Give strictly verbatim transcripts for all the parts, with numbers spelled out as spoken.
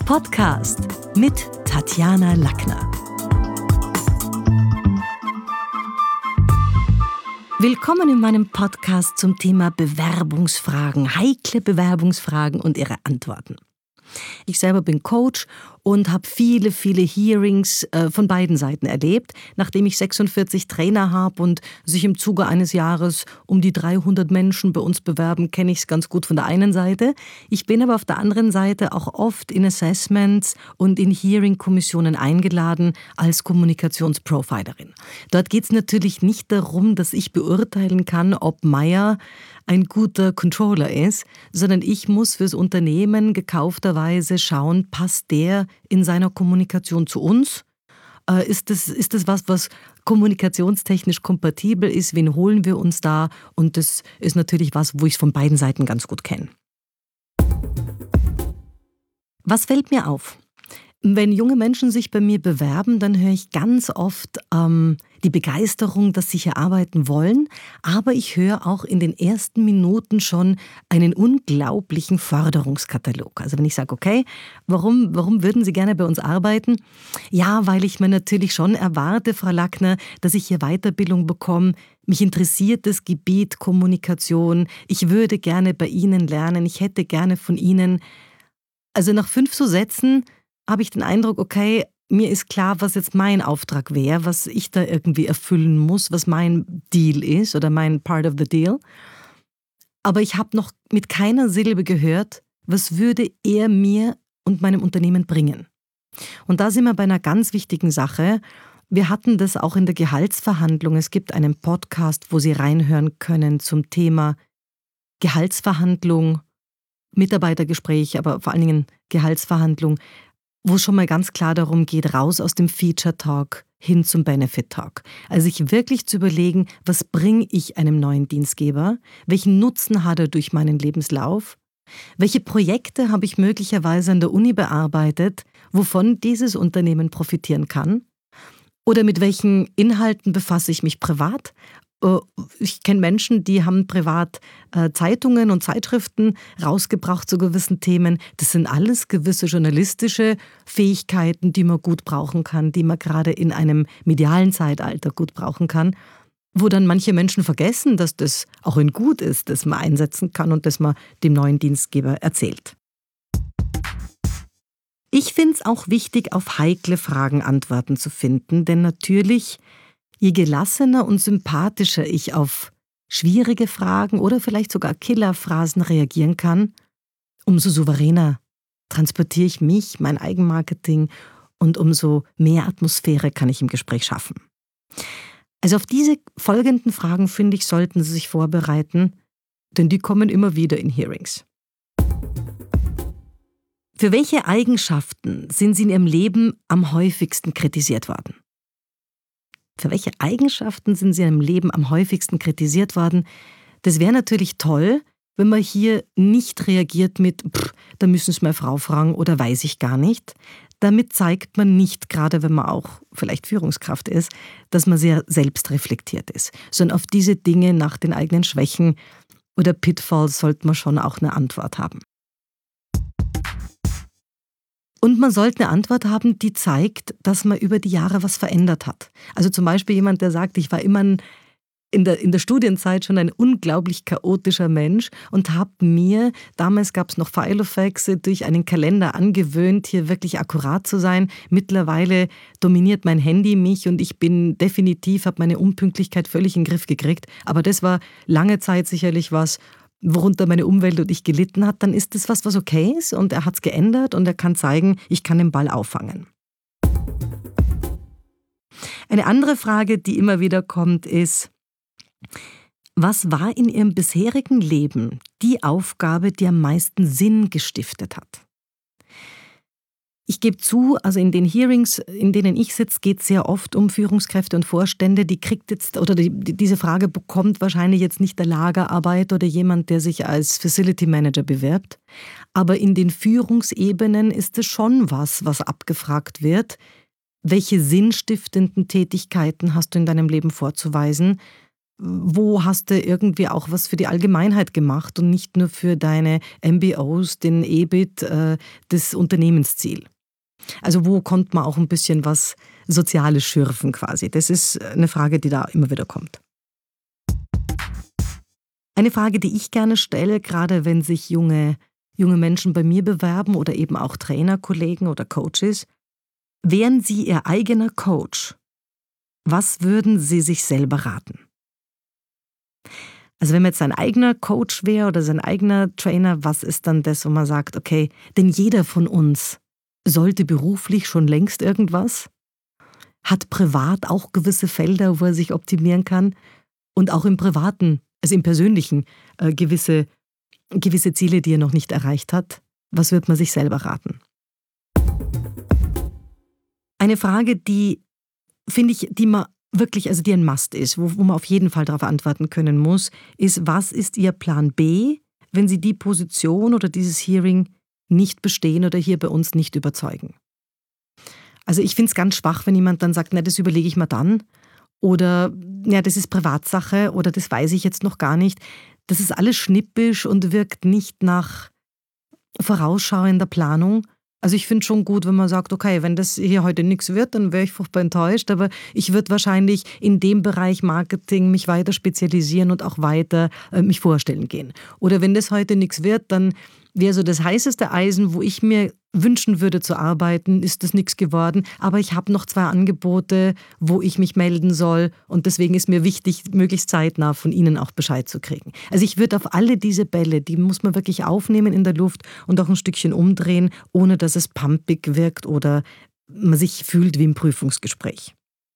Podcast mit Tatjana Lackner. Willkommen in meinem Podcast zum Thema Bewerbungsfragen, heikle Bewerbungsfragen und ihre Antworten. Ich selber bin Coach und habe viele, viele Hearings äh, von beiden Seiten erlebt. Nachdem ich sechsundvierzig Trainer habe und sich im Zuge eines Jahres um die dreihundert Menschen bei uns bewerben, kenne ich es ganz gut von der einen Seite. Ich bin aber auf der anderen Seite auch oft in Assessments und in Hearing-Kommissionen eingeladen als Kommunikationsprofilerin. Dort geht es natürlich nicht darum, dass ich beurteilen kann, ob Meier ein guter Controller ist, sondern ich muss fürs Unternehmen gekaufterweise schauen, passt der in seiner Kommunikation zu uns? Äh, ist das, ist das was, was kommunikationstechnisch kompatibel ist? Wen holen wir uns da? Und das ist natürlich was, wo ich es von beiden Seiten ganz gut kenne. Was fällt mir auf? Wenn junge Menschen sich bei mir bewerben, dann höre ich ganz oft ähm, die Begeisterung, dass sie hier arbeiten wollen, aber ich höre auch in den ersten Minuten schon einen unglaublichen Forderungskatalog. Also wenn ich sage, okay, warum, warum würden Sie gerne bei uns arbeiten? Ja, weil ich mir natürlich schon erwarte, Frau Lackner, dass ich hier Weiterbildung bekomme. Mich interessiert das Gebiet Kommunikation. Ich würde gerne bei Ihnen lernen. Ich hätte gerne von Ihnen. Also nach fünf so Sätzen habe ich den Eindruck, okay, mir ist klar, was jetzt mein Auftrag wäre, was ich da irgendwie erfüllen muss, was mein Deal ist oder mein Part of the Deal. Aber ich habe noch mit keiner Silbe gehört, was würde er mir und meinem Unternehmen bringen. Und da sind wir bei einer ganz wichtigen Sache. Wir hatten das auch in der Gehaltsverhandlung. Es gibt einen Podcast, wo Sie reinhören können zum Thema Gehaltsverhandlung, Mitarbeitergespräch, aber vor allen Dingen Gehaltsverhandlung, wo es schon mal ganz klar darum geht, raus aus dem Feature Talk hin zum Benefit Talk. Also sich wirklich zu überlegen, was bringe ich einem neuen Dienstgeber? Welchen Nutzen hat er durch meinen Lebenslauf? Welche Projekte habe ich möglicherweise an der Uni bearbeitet, wovon dieses Unternehmen profitieren kann? Oder mit welchen Inhalten befasse ich mich privat? Ich kenne Menschen, die haben privat äh, Zeitungen und Zeitschriften rausgebracht zu gewissen Themen. Das sind alles gewisse journalistische Fähigkeiten, die man gut brauchen kann, die man gerade in einem medialen Zeitalter gut brauchen kann, wo dann manche Menschen vergessen, dass das auch ein Gut ist, das man einsetzen kann und das man dem neuen Dienstgeber erzählt. Ich finde es auch wichtig, auf heikle Fragen Antworten zu finden, denn natürlich, je gelassener und sympathischer ich auf schwierige Fragen oder vielleicht sogar Killerphrasen reagieren kann, umso souveräner transportiere ich mich, mein Eigenmarketing und umso mehr Atmosphäre kann ich im Gespräch schaffen. Also auf diese folgenden Fragen, finde ich, sollten Sie sich vorbereiten, denn die kommen immer wieder in Hearings. Für welche Eigenschaften sind Sie in Ihrem Leben am häufigsten kritisiert worden? Für welche Eigenschaften sind Sie in Ihrem Leben am häufigsten kritisiert worden? Das wäre natürlich toll, wenn man hier nicht reagiert mit pff, da müssen Sie meine Frau fragen oder weiß ich gar nicht. Damit zeigt man nicht, gerade wenn man auch vielleicht Führungskraft ist, dass man sehr selbstreflektiert ist. Sondern auf diese Dinge nach den eigenen Schwächen oder Pitfalls sollte man schon auch eine Antwort haben. Und man sollte eine Antwort haben, die zeigt, dass man über die Jahre was verändert hat. Also zum Beispiel jemand, der sagt, ich war immer ein, in, der, in der Studienzeit schon ein unglaublich chaotischer Mensch und habe mir, damals gab es noch Filofax, durch einen Kalender angewöhnt, hier wirklich akkurat zu sein. Mittlerweile dominiert mein Handy mich und ich bin definitiv, habe meine Unpünktlichkeit völlig in den Griff gekriegt. Aber das war lange Zeit sicherlich was, worunter meine Umwelt und ich gelitten hat, dann ist das was, was okay ist und er hat es geändert und er kann zeigen, ich kann den Ball auffangen. Eine andere Frage, die immer wieder kommt, ist, was war in Ihrem bisherigen Leben die Aufgabe, die am meisten Sinn gestiftet hat? Ich gebe zu, also in den Hearings, in denen ich sitze, geht es sehr oft um Führungskräfte und Vorstände. Die kriegt jetzt, oder die, diese Frage bekommt wahrscheinlich jetzt nicht der Lagerarbeiter oder jemand, der sich als Facility Manager bewirbt. Aber in den Führungsebenen ist es schon was, was abgefragt wird. Welche sinnstiftenden Tätigkeiten hast du in deinem Leben vorzuweisen? wo hast du irgendwie auch was für die Allgemeinheit gemacht und nicht nur für deine M B Os, den E B I T, äh, das Unternehmensziel. Also wo konnte man auch ein bisschen was Soziales schürfen quasi? Das ist eine Frage, die da immer wieder kommt. Eine Frage, die ich gerne stelle, gerade wenn sich junge, junge Menschen bei mir bewerben oder eben auch Trainerkollegen oder Coaches: Wären Sie Ihr eigener Coach, was würden Sie sich selber raten? Also wenn man jetzt sein eigener Coach wäre oder sein eigener Trainer, was ist dann das, wo man sagt, okay, denn jeder von uns sollte beruflich schon längst irgendwas, hat privat auch gewisse Felder, wo er sich optimieren kann und auch im Privaten, also im Persönlichen, äh, gewisse, gewisse Ziele, die er noch nicht erreicht hat. Was wird man sich selber raten? Eine Frage, die, finde ich, die man wirklich, also die ein Must ist, wo, wo man auf jeden Fall darauf antworten können muss, ist: Was ist Ihr Plan B, wenn Sie die Position oder dieses Hearing nicht bestehen oder hier bei uns nicht überzeugen? Also ich finde es ganz schwach, wenn jemand dann sagt, na, das überlege ich mir dann, oder ja, das ist Privatsache oder das weiß ich jetzt noch gar nicht. Das ist alles schnippisch und wirkt nicht nach vorausschauender Planung. Also ich finde es schon gut, wenn man sagt, okay, wenn das hier heute nichts wird, dann wäre ich furchtbar enttäuscht, aber ich würde wahrscheinlich in dem Bereich Marketing mich weiter spezialisieren und auch weiter äh, mich vorstellen gehen. Oder wenn das heute nichts wird, dann wäre so das heißeste Eisen, wo ich mir wünschen würde zu arbeiten, ist das nichts geworden, aber ich habe noch zwei Angebote, wo ich mich melden soll und deswegen ist mir wichtig, möglichst zeitnah von Ihnen auch Bescheid zu kriegen. Also ich würde auf alle diese Bälle, die muss man wirklich aufnehmen in der Luft und auch ein Stückchen umdrehen, ohne dass es pumpig wirkt oder man sich fühlt wie im Prüfungsgespräch.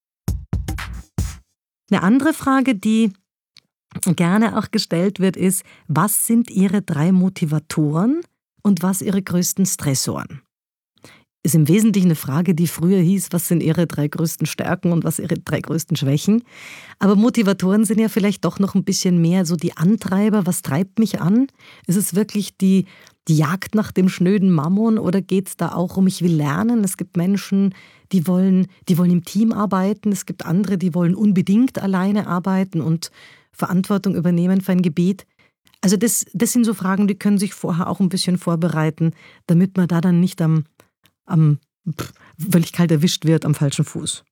Eine andere Frage, die gerne auch gestellt wird, ist: Was sind Ihre drei Motivatoren und was Ihre größten Stressoren? Ist im Wesentlichen eine Frage, die früher hieß, was sind Ihre drei größten Stärken und was Ihre drei größten Schwächen? Aber Motivatoren sind ja vielleicht doch noch ein bisschen mehr so die Antreiber. Was treibt mich an? Ist es wirklich die, die Jagd nach dem schnöden Mammon oder geht es da auch um, ich will lernen? Es gibt Menschen, die wollen, die wollen im Team arbeiten. Es gibt andere, die wollen unbedingt alleine arbeiten und Verantwortung übernehmen für ein Gebiet. Also das, das sind so Fragen, die können sich vorher auch ein bisschen vorbereiten, damit man da dann nicht am, am pff, völlig kalt erwischt wird am falschen Fuß.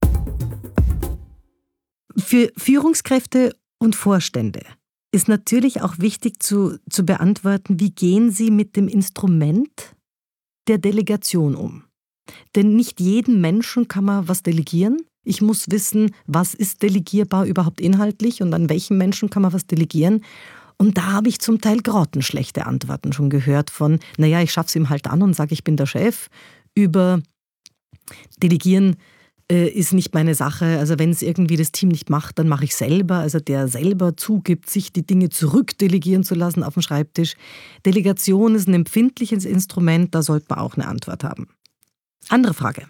Für Führungskräfte und Vorstände ist natürlich auch wichtig zu, zu beantworten, wie gehen Sie mit dem Instrument der Delegation um? Denn nicht jedem Menschen kann man was delegieren. Ich muss wissen, was ist delegierbar überhaupt inhaltlich und an welchen Menschen kann man was delegieren. Und da habe ich zum Teil grottenschlechte Antworten schon gehört von, naja, ich schaffe es ihm halt an und sage, ich bin der Chef, über Delegieren äh, ist nicht meine Sache. Also wenn es irgendwie das Team nicht macht, dann mache ich selber. Also der selber zugibt, sich die Dinge zurückdelegieren zu lassen auf dem Schreibtisch. Delegation ist ein empfindliches Instrument, da sollte man auch eine Antwort haben. Andere Frage.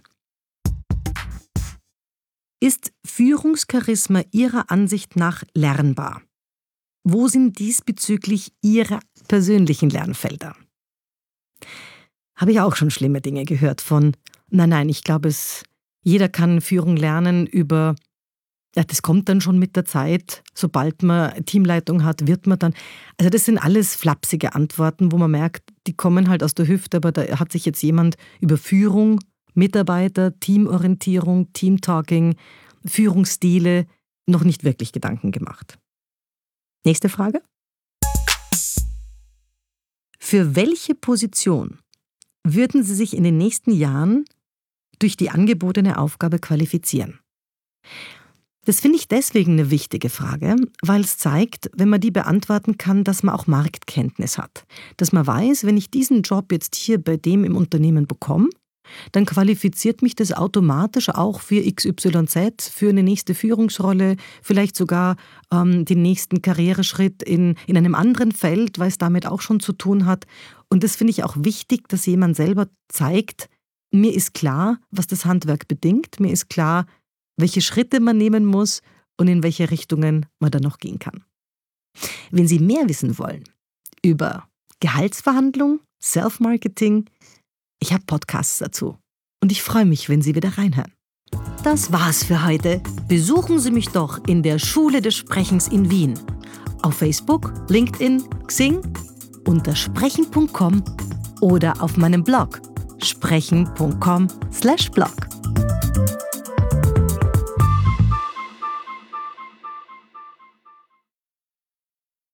Ist Führungscharisma Ihrer Ansicht nach lernbar? Wo sind diesbezüglich Ihre persönlichen Lernfelder? Habe ich auch schon schlimme Dinge gehört von, nein, nein, ich glaube, es, jeder kann Führung lernen über, ja, das kommt dann schon mit der Zeit, sobald man Teamleitung hat, wird man dann, also das sind alles flapsige Antworten, wo man merkt, die kommen halt aus der Hüfte, aber da hat sich jetzt jemand über Führung, Mitarbeiter, Teamorientierung, Teamtalking, Führungsstile noch nicht wirklich Gedanken gemacht. Nächste Frage. Für welche Position würden Sie sich in den nächsten Jahren durch die angebotene Aufgabe qualifizieren? Das finde ich deswegen eine wichtige Frage, weil es zeigt, wenn man die beantworten kann, dass man auch Marktkenntnis hat. Dass man weiß, wenn ich diesen Job jetzt hier bei dem im Unternehmen bekomme, dann qualifiziert mich das automatisch auch für X Y Z, für eine nächste Führungsrolle, vielleicht sogar ähm, den nächsten Karriereschritt in, in einem anderen Feld, weil es damit auch schon zu tun hat. Und das finde ich auch wichtig, dass jemand selber zeigt, mir ist klar, was das Handwerk bedingt, mir ist klar, welche Schritte man nehmen muss und in welche Richtungen man dann noch gehen kann. Wenn Sie mehr wissen wollen über Gehaltsverhandlung, Self-Marketing, ich habe Podcasts dazu und ich freue mich, wenn Sie wieder reinhören. Das war's für heute. Besuchen Sie mich doch in der Schule des Sprechens in Wien. Auf Facebook, LinkedIn, Xing, unter sprechen punkt com oder auf meinem Blog sprechen punkt com slash blog.